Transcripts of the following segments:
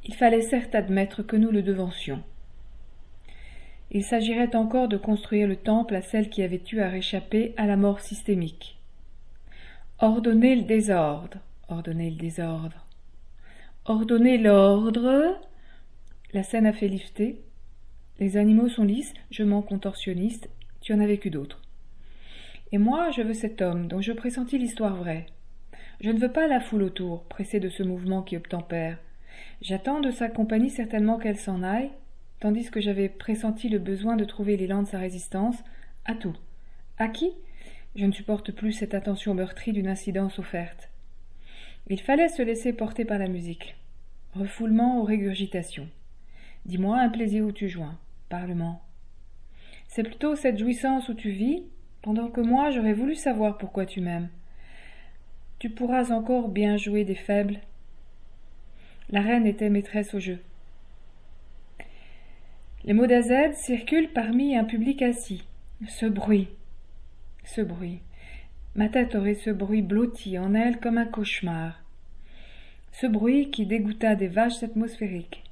Il fallait certes admettre que nous le devancions. Il s'agirait encore de construire le temple à celle qui avait eu à réchapper à la mort systémique. Ordonner le désordre, ordonner le désordre. Ordonner l'ordre. La scène a fait lifter. Les animaux sont lisses, je mens contorsionniste, tu en as vécu d'autres. Et moi, je veux cet homme dont je pressentis l'histoire vraie. Je ne veux pas la foule autour, pressée de ce mouvement qui obtempère. J'attends de sa compagnie certainement qu'elle s'en aille, tandis que j'avais pressenti le besoin de trouver l'élan de sa résistance à tout. À qui ? Je ne supporte plus cette attention meurtrie d'une incidence offerte. Il fallait se laisser porter par la musique. Refoulement ou régurgitation. Dis-moi un plaisir où tu joins. Parlement. C'est plutôt cette jouissance où tu vis, pendant que moi j'aurais voulu savoir pourquoi tu m'aimes. Tu pourras encore bien jouer des faibles. La reine était maîtresse au jeu. Les mots d'Azed circulent parmi un public assis. Ce bruit. Ma tête aurait ce bruit blotti en elle comme un cauchemar. Ce bruit qui dégoûta des vaches atmosphériques.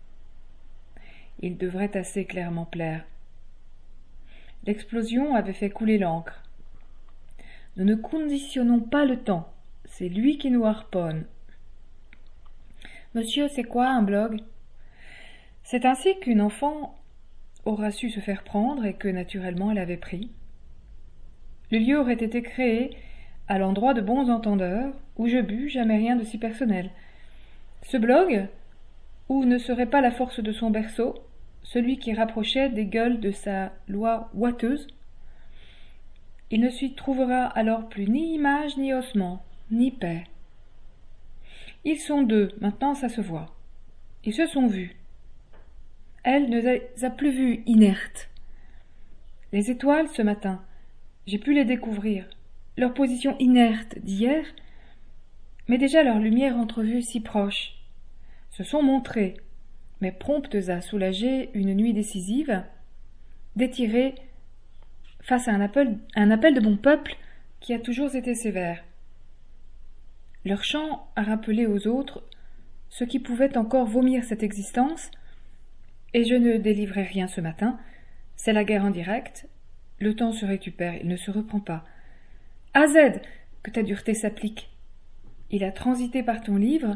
Il devrait assez clairement plaire. L'explosion avait fait couler l'encre. Nous ne conditionnons pas le temps. C'est lui qui nous harponne. Monsieur, c'est quoi un blog ? C'est ainsi qu'une enfant aura su se faire prendre et que naturellement elle avait pris. Le lieu aurait été créé à l'endroit de bons entendeurs, où je bus jamais rien de si personnel. Ce blog, où ne serait pas la force de son berceau, celui qui rapprochait des gueules de sa loi ouateuse, il ne s'y trouvera alors plus ni image ni ossement, ni paix. Ils sont deux, maintenant ça se voit. Ils se sont vus. Elle ne les a plus vus inertes. Les étoiles, ce matin, j'ai pu les découvrir. Leur position inerte d'hier, mais déjà leur lumière entrevue si proche, se sont montrées, mais promptes à soulager une nuit décisive, d'étirer face à un appel de mon peuple qui a toujours été sévère. Leur chant a rappelé aux autres ce qui pouvait encore vomir cette existence, et je ne délivrai rien ce matin, c'est la guerre en direct, le temps se récupère, il ne se reprend pas. Azed, que ta dureté s'applique. Il a transité par ton livre,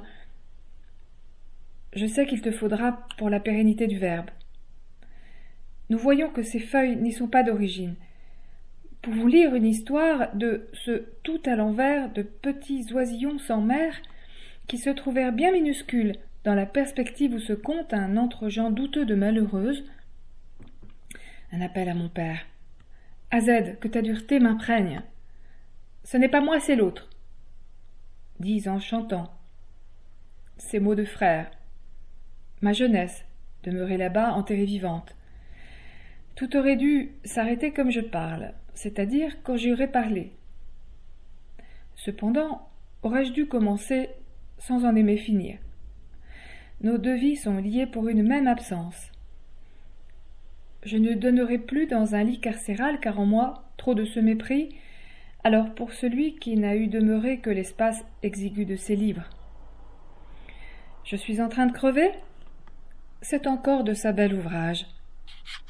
je sais qu'il te faudra pour la pérennité du verbe. Nous voyons que ces feuilles n'y sont pas d'origine. Pouvons lire une histoire de ce tout à l'envers de petits oisillons sans mère qui se trouvèrent bien minuscules dans la perspective où se compte un entre-gens douteux de malheureuse. Un appel à mon père. Azed, que ta dureté m'imprègne. Ce n'est pas moi, c'est l'autre. Dis en chantant. Ces mots de frère. Ma jeunesse, demeurée là-bas, enterrée vivante. Tout aurait dû s'arrêter comme je parle, c'est-à-dire quand j'aurais parlé. Cependant, aurais-je dû commencer sans en aimer finir. Nos deux vies sont liées pour une même absence. Je ne donnerai plus dans un lit carcéral car en moi, trop de ce mépris, alors pour celui qui n'a eu demeuré que l'espace exigu de ses livres. Je suis en train de crever ? C'est encore de sa bel ouvrage.